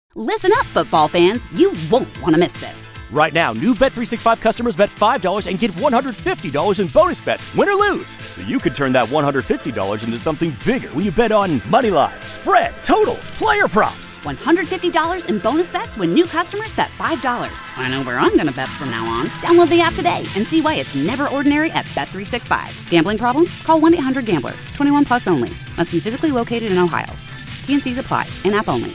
Listen up, football fans. You won't want to miss this. Right now, new Bet365 customers bet $5 and get $150 in bonus bets, win or lose. So you could turn that $150 into something bigger when you bet on money line, spread, totals, player props. $150 in bonus bets when new customers bet $5. I know where I'm going to bet from now on. Download the app today and see why it's never ordinary at Bet365. Gambling problem? Call 1-800-GAMBLER. 21 plus only. Must be physically located in Ohio. T&Cs apply. In-app only.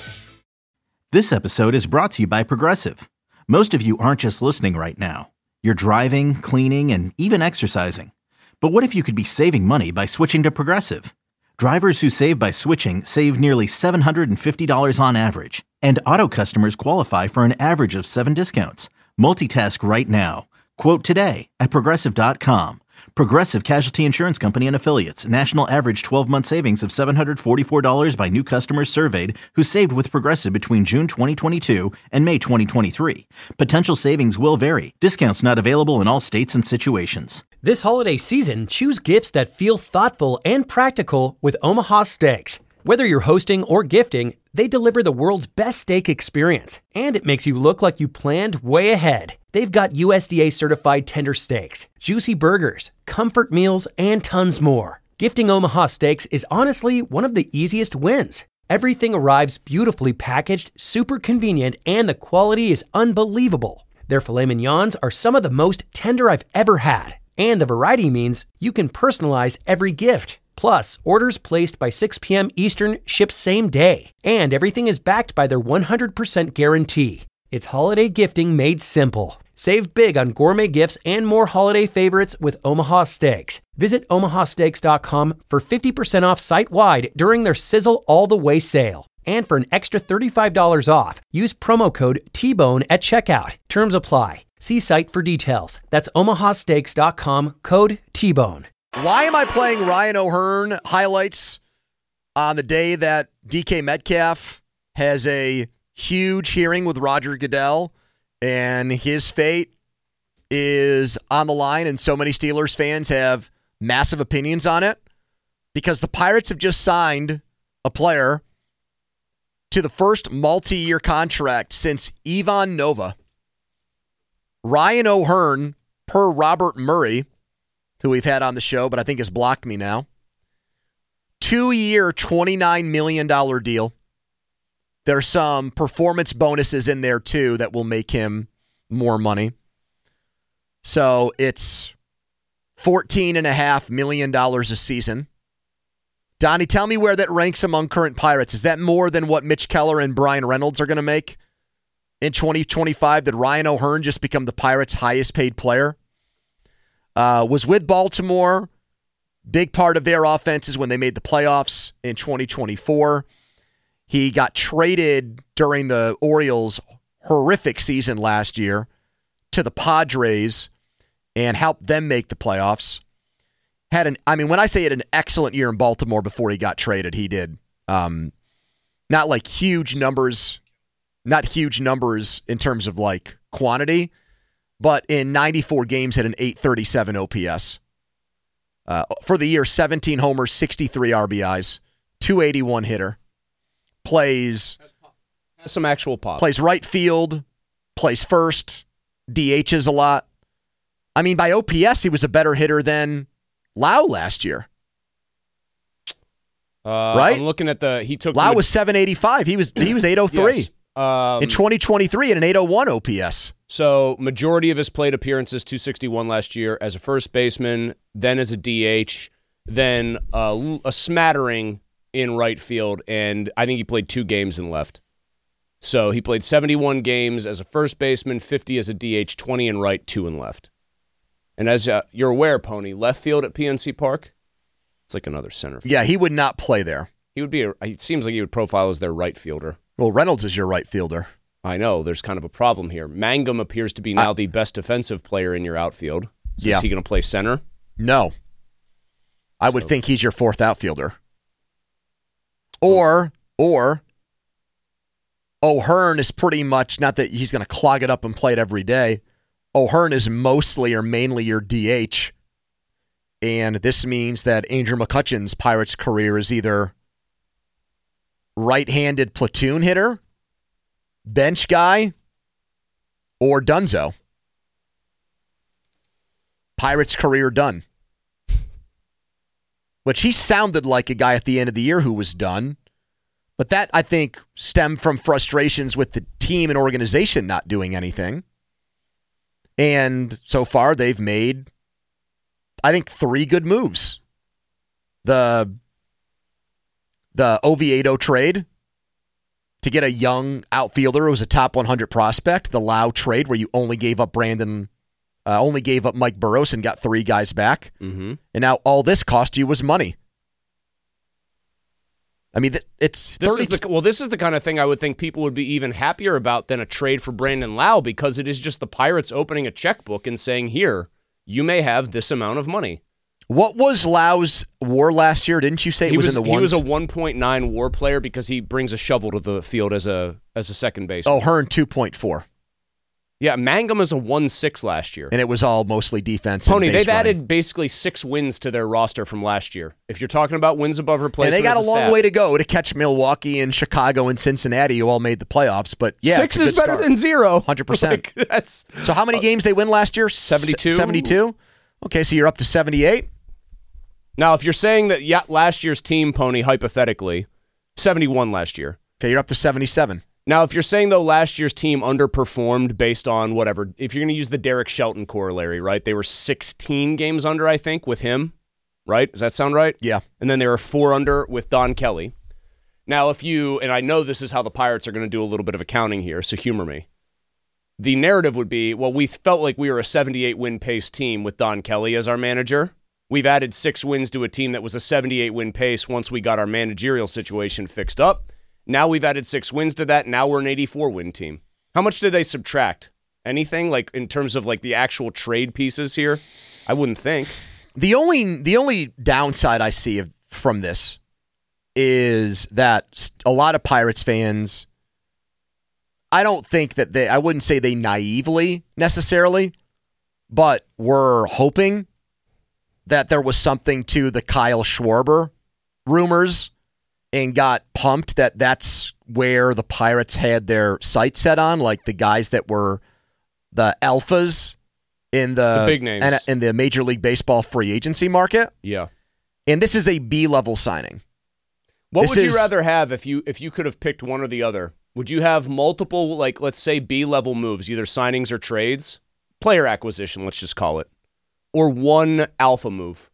This episode is brought to you by Progressive. Most of you aren't just listening right now. You're driving, cleaning, and even exercising. But what if you could be saving money by switching to Progressive? Drivers who save by switching save nearly $750 on average. And auto customers qualify for an average of 7 discounts. Multitask right now. Quote today at Progressive.com. Progressive Casualty Insurance Company and Affiliates. National average 12-month savings of $744 by new customers surveyed who saved with Progressive between June 2022 and May 2023. Potential savings will vary. Discounts not available in all states and situations. This holiday season, choose gifts that feel thoughtful and practical with Omaha Steaks. Whether you're hosting or gifting, they deliver the world's best steak experience, and it makes you look like you planned way ahead. They've got USDA certified tender steaks, juicy burgers, comfort meals, and tons more. Gifting Omaha Steaks is honestly one of the easiest wins. Everything arrives beautifully packaged, super convenient, and the quality is unbelievable. Their filet mignons are some of the most tender I've ever had, and the variety means you can personalize every gift. Plus, orders placed by 6 p.m. Eastern ship same day, and everything is backed by their 100% guarantee. It's holiday gifting made simple. Save big on gourmet gifts and more holiday favorites with Omaha Steaks. Visit omahasteaks.com for 50% off site-wide during their Sizzle All the Way sale. And for an extra $35 off, use promo code TBONE at checkout. Terms apply. See site for details. That's omahasteaks.com, code TBONE. Why am I playing Ryan O'Hearn highlights on the day that DK Metcalf has a huge hearing with Roger Goodell and his fate is on the line and so many Steelers fans have massive opinions on it? Because the Pirates have just signed a player to the first multi-year contract since Ivan Nova. Ryan O'Hearn, per Robert Murray, who we've had on the show, but I think has blocked me now. 2-year, $29 million deal. There's some performance bonuses in there, too, that will make him more money. So it's $14.5 million a season. Donnie, tell me where that ranks among current Pirates. Is that more than what Mitch Keller and Brian Reynolds are going to make in 2025? Did Ryan O'Hearn just become the Pirates' highest paid player? Was with Baltimore. Big part of their offense is when they made the playoffs in 2024. He got traded during the Orioles' horrific season last year to the Padres and helped them make the playoffs. When I say he had an excellent year in Baltimore before he got traded, he did. Not like huge numbers, not huge numbers in terms of like quantity, but in 94 games had an 837 OPS. For the year, 17 homers, 63 RBIs, 281 hitter. Has some actual pop. Plays right field, plays first, DHs a lot. I mean, by OPS, he was a better hitter than Lau last year. Right? I'm looking at Lau was 785. He was 803. Yes. In 2023 at an 801 OPS. So majority of his plate appearances, 261 last year as a first baseman, then as a DH, then a smattering in right field, and I think he played 2 games in left. So he played 71 games as a first baseman, 50 as a DH, 20 in right, 2 in left. And as you're aware, Pony, left field at PNC Park, it's like another center field. Yeah, he would not play there. He would be. It seems like he would profile as their right fielder. Well, Reynolds is your right fielder. I know. There's kind of a problem here. Mangum appears to be now the best defensive player in your outfield. So is he going to play center? No. I would think he's your fourth outfielder. Or O'Hearn is pretty much, not that he's going to clog it up and play it every day. O'Hearn is mostly or mainly your DH. And this means that Andrew McCutcheon's Pirates career is either right-handed platoon hitter bench guy or Dunzo. Pirates' career done. Which he sounded like a guy at the end of the year who was done. But that, I think, stemmed from frustrations with the team and organization not doing anything. And so far, they've made, I think, 3 good moves. The Oviedo trade to get a young outfielder who was a top 100 prospect. The Lau trade where you only gave up Mike Burrows and got 3 guys back. Mm-hmm. And now all this cost you was money. I mean, this is the kind of thing I would think people would be even happier about than a trade for Brandon Lau, because it is just the Pirates opening a checkbook and saying, here, you may have this amount of money. What was Lau's WAR last year? Didn't you say it was in the ones? He was a 1.9 WAR player because he brings a shovel to the field as a second baseman. Oh, Hearn 2.4. Yeah, Mangum is a 1.6 last year. And it was all mostly defense. Tony, they've added basically 6 wins to their roster from last year. If you're talking about wins above replacement. And they got a long way to go to catch Milwaukee and Chicago and Cincinnati, who all made the playoffs. But yeah, 6 is better than 0. 100%. So how many games they win last year? 72? 72? Okay, so you're up to 78? Now, if you're saying that, last year's team, Pony, hypothetically, 71 last year. Okay, you're up to 77. Now, if you're saying, though, last year's team underperformed based on whatever, if you're going to use the Derek Shelton corollary, right? They were 16 games under, I think, with him, right? Does that sound right? Yeah. And then they were 4 under with Don Kelly. Now, and I know this is how the Pirates are going to do a little bit of accounting here, so humor me. The narrative would be, well, we felt like we were a 78-win pace team with Don Kelly as our manager. We've added 6 wins to a team that was a 78-win pace once we got our managerial situation fixed up. Now we've added 6 wins to that. Now we're an 84-win team. How much did they subtract? Anything, like in terms of like the actual trade pieces here? I wouldn't think. The only downside I see from this is that a lot of Pirates fans, I don't think that I wouldn't say they naively necessarily, but were hoping that there was something to the Kyle Schwarber rumors and got pumped that that's where the Pirates had their sights set on, like the guys that were the alphas in the big names in the Major League Baseball free agency market. Yeah. And this is a B-level signing. What would you rather have if you could have picked one or the other? Would you have multiple, like, let's say B-level moves, either signings or trades, player acquisition, let's just call it, or one alpha move?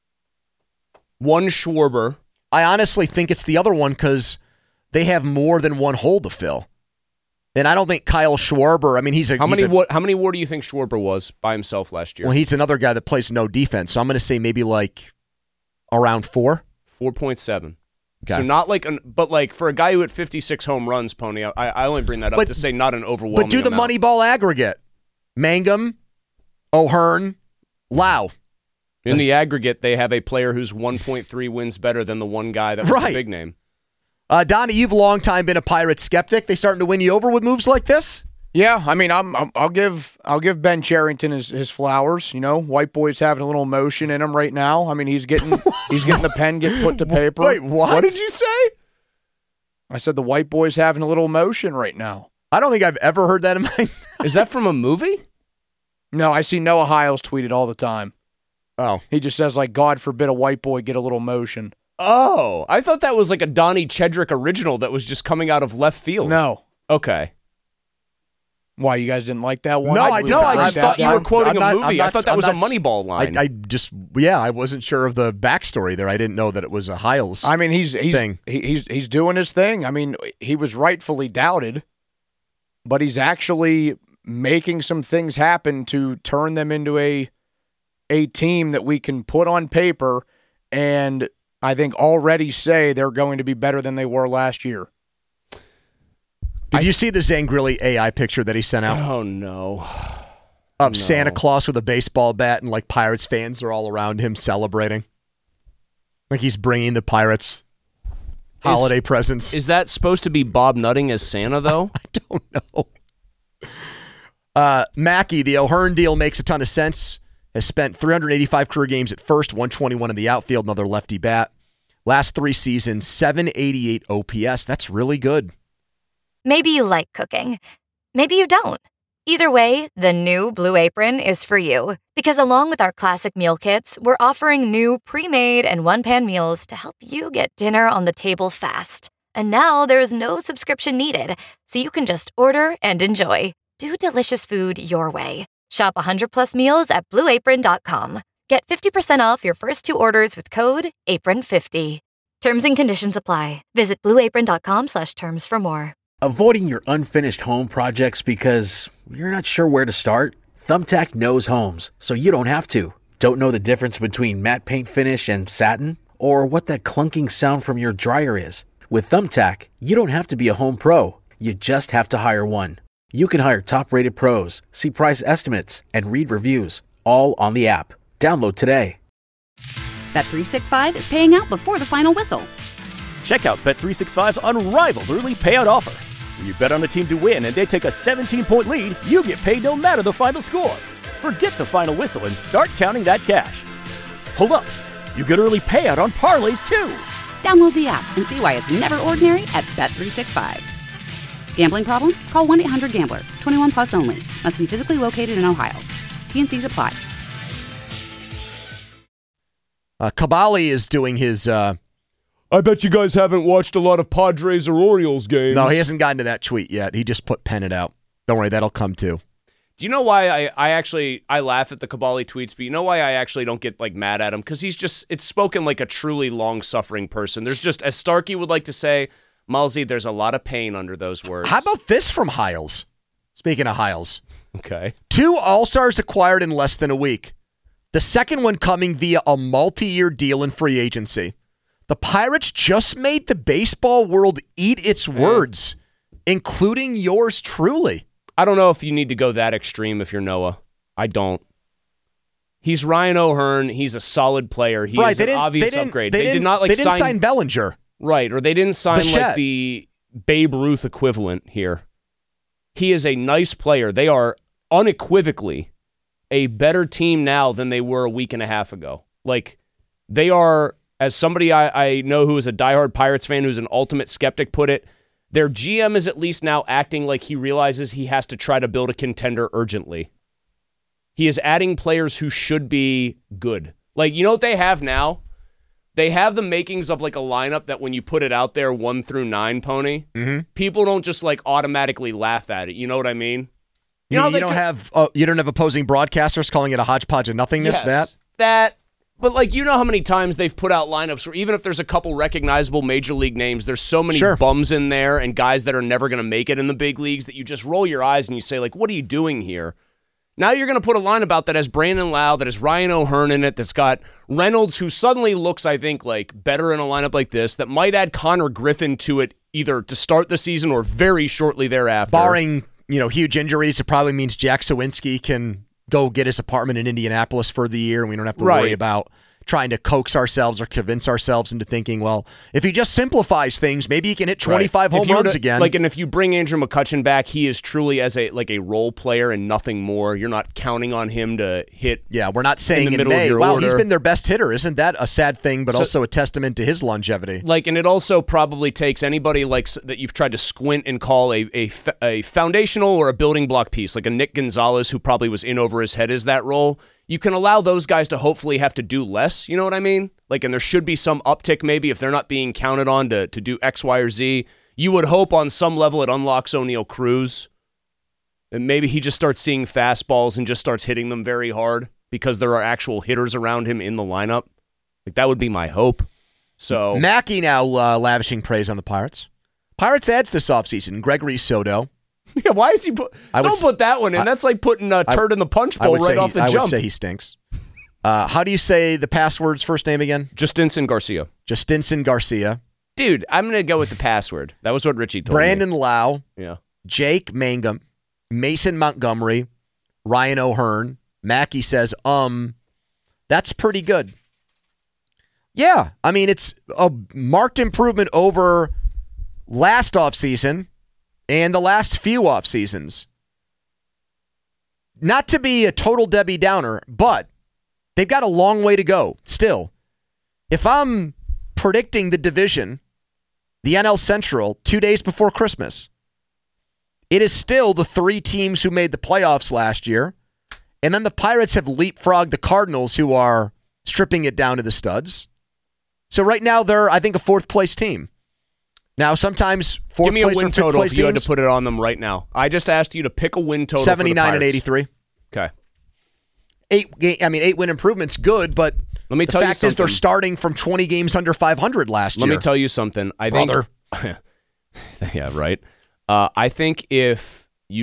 One Schwarber. I honestly think it's the other one because they have more than one hole to fill. And I don't think Kyle Schwarber, I mean, how many WAR do you think Schwarber was by himself last year? Well, he's another guy that plays no defense, so I'm going to say maybe like around 4. 4.7. Okay. So not like, but like for a guy who hit 56 home runs, Pony, I only bring that up to say not an overwhelming But do the amount. Moneyball aggregate. Mangum, O'Hearn, Lau. In the aggregate, they have a player who's 1.3 wins better than the one guy that was the big name. Donnie, you've long time been a Pirate skeptic. They starting to win you over with moves like this? Yeah, I mean, I'll give Ben Cherington his flowers. You know, white boy's having a little emotion in him right now. I mean, he's getting the pen get put to paper. Wait, what did you say? I said the white boy's having a little emotion right now. I don't think I've ever heard that in my. Is that from a movie? No, I see Noah Hiles tweeted all the time. Oh, he just says like, God forbid a white boy get a little motion. Oh, I thought that was like a Donnie Chedrick original that was just coming out of left field. No. Okay. Why, you guys didn't like that one? No, I just thought you were quoting a movie. I thought that was a Moneyball line. I wasn't sure of the backstory there. I didn't know that it was a Hiles I mean, he's doing his thing. I mean, he was rightfully doubted, but he's actually making some things happen to turn them into a team that we can put on paper and I think already say they're going to be better than they were last year. Did you see the Zangrilli AI picture that he sent out? Oh, no. Of Santa Claus with a baseball bat and like Pirates fans are all around him celebrating. Like he's bringing the Pirates holiday presents. Is that supposed to be Bob Nutting as Santa, though? I don't know. Mackey, the O'Hearn deal makes a ton of sense. Has spent 385 career games at first, 121 in the outfield, another lefty bat. Last 3 seasons, 788 OPS. That's really good. Maybe you like cooking. Maybe you don't. Either way, the new Blue Apron is for you. Because along with our classic meal kits, we're offering new pre-made and one-pan meals to help you get dinner on the table fast. And now there's no subscription needed, so you can just order and enjoy. Do delicious food your way. Shop 100+ meals at BlueApron.com. Get 50% off your first 2 orders with code APRON50. Terms and conditions apply. Visit BlueApron.com/terms for more. Avoiding your unfinished home projects because you're not sure where to start? Thumbtack knows homes, so you don't have to. Don't know the difference between matte paint finish and satin? Or what that clunking sound from your dryer is? With Thumbtack, you don't have to be a home pro. You just have to hire one. You can hire top-rated pros, see price estimates, and read reviews, all on the app. Download today. Bet365 is paying out before the final whistle. Check out Bet365's unrivaled early payout offer. When you bet on a team to win and they take a 17-point lead, you get paid no matter the final score. Forget the final whistle and start counting that cash. Hold up. You get early payout on parlays, too. Download the app and see why it's never ordinary at Bet365. Gambling problem? Call 1-800-GAMBLER. 21 plus only. Must be physically located in Ohio. T&Cs apply. Kabali is doing his... I bet you guys haven't watched a lot of Padres or Orioles games. No, he hasn't gotten to that tweet yet. He just put it out. Don't worry, that'll come too. Do you know why I laugh at the Kabali tweets, but you know why I actually don't get mad at him? Because it's spoken like a truly long-suffering person. There's just, as Starkey would like to say, Malzi, there's a lot of pain under those words. How about this from Hiles? Speaking of Hiles. Okay. 2 All-Stars acquired in less than a week. The second one coming via a multi-year deal in free agency. The Pirates just made the baseball world eat its words, including yours truly. I don't know if you need to go that extreme if you're Noah. I don't. He's Ryan O'Hearn. He's a solid player. He is an obvious upgrade. They did not sign Bellinger. Right, or they didn't sign Bichette. the Babe Ruth equivalent here. He is a nice player. They are unequivocally a better team now than they were a week and a half ago. They are, as somebody I know who is a diehard Pirates fan, who's an ultimate skeptic, put it, their GM is at least now acting like he realizes he has to try to build a contender urgently. He is adding players who should be good. You know what they have now? They have the makings of a lineup that when you put it out there 1 through 9, Pony, people don't just you laugh at it. You know what I mean? You don't have opposing broadcasters calling it a hodgepodge of nothingness. Yes, that. But you know how many times they've put out lineups where even if there's a couple recognizable major league names, there's so many bums in there and guys that are never going to make it in the big leagues that you just roll your eyes and you say, what are you doing here? Now you're going to put a lineup out that has Brandon Lau, that has Ryan O'Hearn in it, that's got Reynolds, who suddenly looks, I think, better in a lineup like this, that might add Connor Griffin to it either to start the season or very shortly thereafter. Barring, huge injuries, it probably means Jack Sawinski can go get his apartment in Indianapolis for the year, and we don't have to worry about trying to coax ourselves or convince ourselves into thinking, well, if he just simplifies things, maybe he can hit 25 home runs again. And if you bring Andrew McCutchen back, he is truly as a role player and nothing more. You're not counting on him to hit. Yeah, we're not saying in May, wow, he's been their best hitter. Isn't that a sad thing, but also a testament to his longevity? And it also probably takes anybody that you've tried to squint and call a foundational or a building block piece, like a Nick Gonzalez, who probably was in over his head as that role. You can allow those guys to hopefully have to do less, you know what I mean? And there should be some uptick maybe if they're not being counted on to do X, Y, or Z. You would hope on some level it unlocks O'Neal Cruz. And maybe he just starts seeing fastballs and just starts hitting them very hard because there are actual hitters around him in the lineup. That would be my hope. So Mackey now lavishing praise on the Pirates. Pirates adds this offseason, Gregory Soto. Yeah, why is he don't put that one in. That's like putting a turd in the punch bowl right off the jump. I would say he stinks. How do you say the password's first name again? Justinson Garcia. Justinson Garcia. Dude, I'm going to go with the password. That was what Richie told Brandon me. Lau. Yeah. Jake Mangum. Mason Montgomery. Ryan O'Hearn. Mackey says, that's pretty good. Yeah, I mean, it's a marked improvement over last offseason and the last few off seasons. Not to be a total Debbie Downer, but they've got a long way to go still. If I'm predicting the division, the NL Central, 2 days before Christmas, it is still the 3 teams who made the playoffs last year. And then the Pirates have leapfrogged the Cardinals, who are stripping it down to the studs. So right now they're, I think, a 4th place team. Now, sometimes 4th place or 5th place Give me a win total if you had teams, to put it on them right now. I just asked you to pick a win total 79 for the and 83. Okay. 8-win improvement's good, but Let me tell the you fact is they're something. starting from 20 games under 500 last year. Let me tell you something. I think. Yeah, right. I think if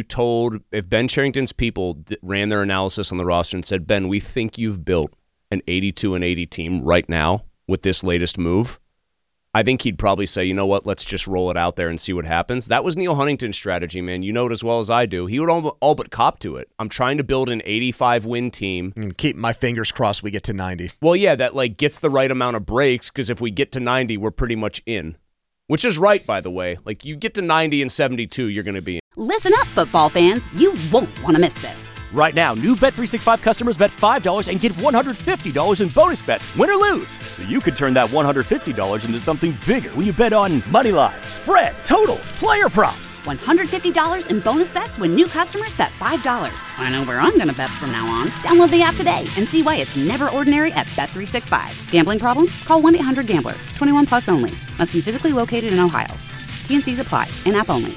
Ben Cherington's people ran their analysis on the roster and said, Ben, we think you've built an 82-80 team right now with this latest move, I think he'd probably say, you know what, let's just roll it out there and see what happens. That was Neil Huntington's strategy, man. You know it as well as I do. He would all but cop to it. I'm trying to build an 85-win team. And keep my fingers crossed we get to 90. Well, yeah, that gets the right amount of breaks, because if we get to 90, we're pretty much in. Which is right, by the way. You get to 90 and 72, you're going to be in. Listen up, football fans. You won't want to miss this. Right now, new Bet365 customers bet $5 and get $150 in bonus bets, win or lose. So you could turn that $150 into something bigger when you bet on moneyline, spread, totals, player props. $150 in bonus bets when new customers bet $5. I know where I'm going to bet from now on. Download the app today and see why it's never ordinary at Bet365. Gambling problem? Call 1-800-GAMBLER. 21 plus only. Must be physically located in Ohio. T&Cs apply. In-app only.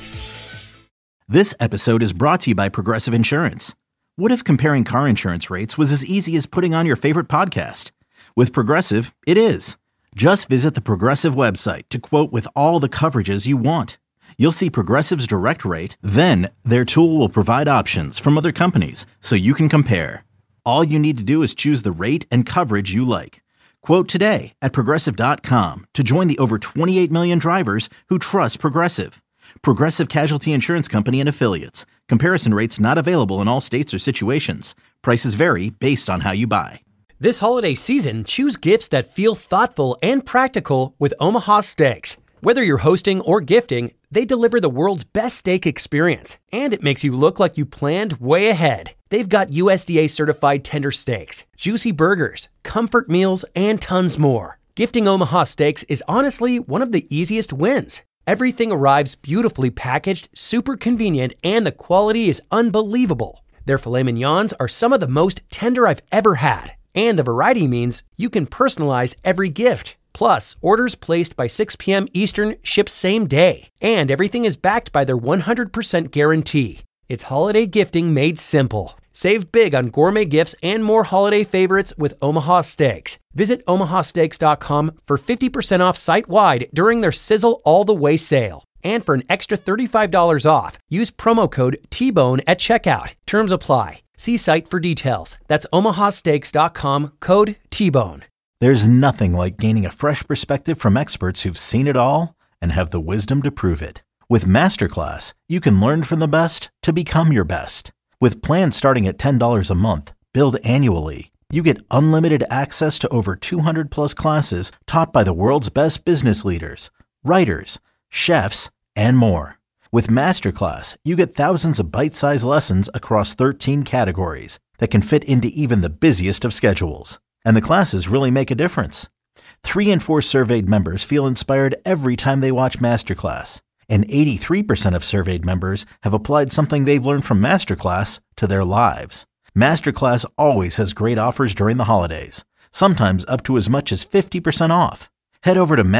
This episode is brought to you by Progressive Insurance. What if comparing car insurance rates was as easy as putting on your favorite podcast? With Progressive, it is. Just visit the Progressive website to quote with all the coverages you want. You'll see Progressive's direct rate, then their tool will provide options from other companies so you can compare. All you need to do is choose the rate and coverage you like. Quote today at Progressive.com to join the over 28 million drivers who trust Progressive. Progressive Casualty Insurance Company and Affiliates. Comparison rates not available in all states or situations. Prices vary based on how you buy. This holiday season, choose gifts that feel thoughtful and practical with Omaha Steaks. Whether you're hosting or gifting, they deliver the world's best steak experience, and it makes you look like you planned way ahead. They've got USDA certified tender steaks, juicy burgers, comfort meals, and tons more. Gifting Omaha Steaks is honestly one of the easiest wins. Everything arrives beautifully packaged, super convenient, and the quality is unbelievable. Their filet mignons are some of the most tender I've ever had, and the variety means you can personalize every gift. Plus, orders placed by 6 p.m. Eastern ship same day, and everything is backed by their 100% guarantee. It's holiday gifting made simple. Save big on gourmet gifts and more holiday favorites with Omaha Steaks. Visit omahasteaks.com for 50% off site-wide during their Sizzle All the Way sale. And for an extra $35 off, use promo code TBONE at checkout. Terms apply. See site for details. That's omahasteaks.com, code TBONE. There's nothing like gaining a fresh perspective from experts who've seen it all and have the wisdom to prove it. With Masterclass, you can learn from the best to become your best. With plans starting at $10 a month, billed annually, you get unlimited access to over 200 plus classes taught by the world's best business leaders, writers, chefs, and more. With Masterclass, you get thousands of bite-sized lessons across 13 categories that can fit into even the busiest of schedules. And the classes really make a difference. 3 in 4 surveyed members feel inspired every time they watch Masterclass. And 83% of surveyed members have applied something they've learned from Masterclass to their lives. Masterclass always has great offers during the holidays, sometimes up to as much as 50% off. Head over to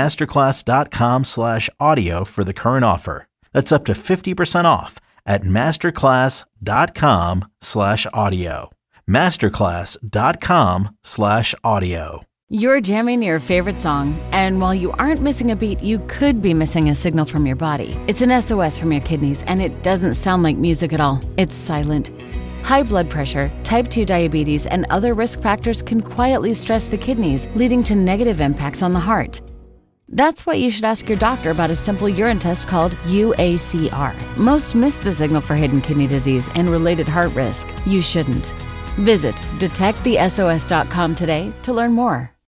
masterclass.com/audio for the current offer. That's up to 50% off at masterclass.com/audio. masterclass.com/audio. You're jamming your favorite song, and while you aren't missing a beat, you could be missing a signal from your body. It's an SOS from your kidneys, and it doesn't sound like music at all. It's silent. High blood pressure, type 2 diabetes, and other risk factors can quietly stress the kidneys, leading to negative impacts on the heart. That's why you should ask your doctor about a simple urine test called UACR. Most miss the signal for hidden kidney disease and related heart risk. You shouldn't. Visit detectthesos.com today to learn more.